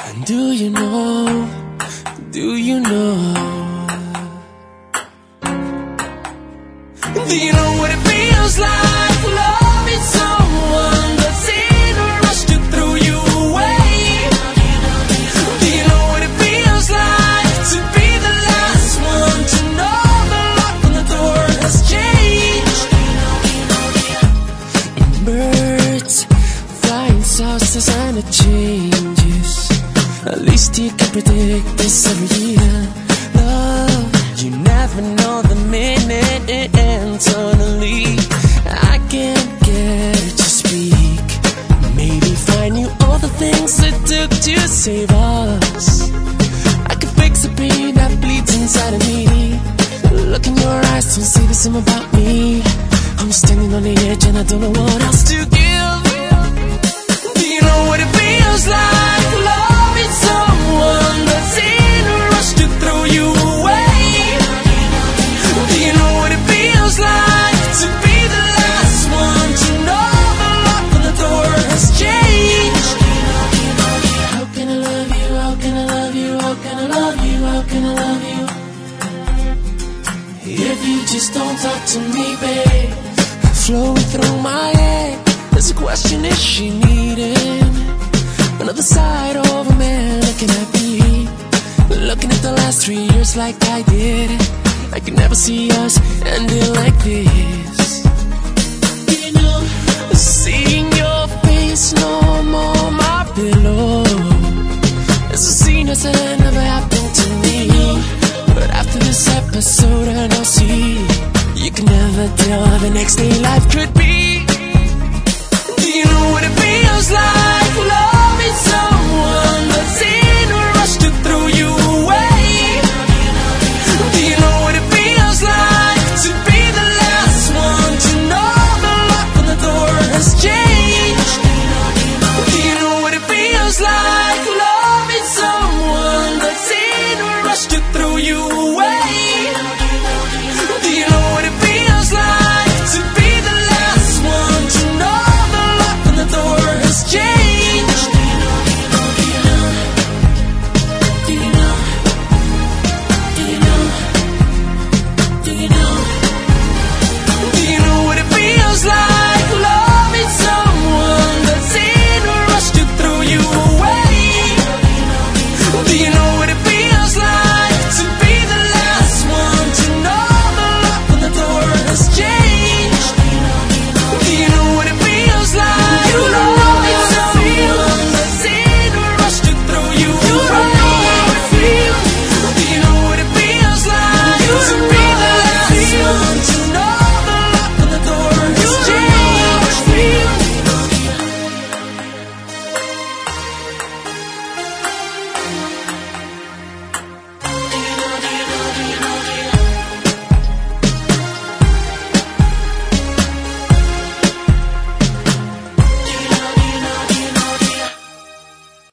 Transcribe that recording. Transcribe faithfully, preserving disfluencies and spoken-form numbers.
And do you know, do you know, do you know what it feels like loving someone that's in a rush to throw you away? Do you know what it feels like to be the last one to know the lock on the door has changed? Birds flying south and it changes. At least you can predict this every year. Love, you never know the minute it ends. Suddenly, I can't get it to speak. Maybe if I knew all the things it took to save us, I could fix the pain that bleeds inside of me. Look in your eyes, don't say the same about me. I'm standing on the edge and I don't know what else to give. Do you know what it feels like loving someone that's in a rush to throw you away? Do you know what it feels like to be the last one to know the lock on the door has changed? How can I love you, how can I love you, how can I love you, how can I love you if you just don't talk to me, babe? Flowing through my head, there's a question, is she needing another side of a man looking at me? Looking at the last three years like I did, I could never see us ending like this. You know, seeing your face no more my pillow. It's a scene that's never happened to me. But after this episode and I'll see, you can never tell how the next day life could be. Do you know what it feels like loving someone?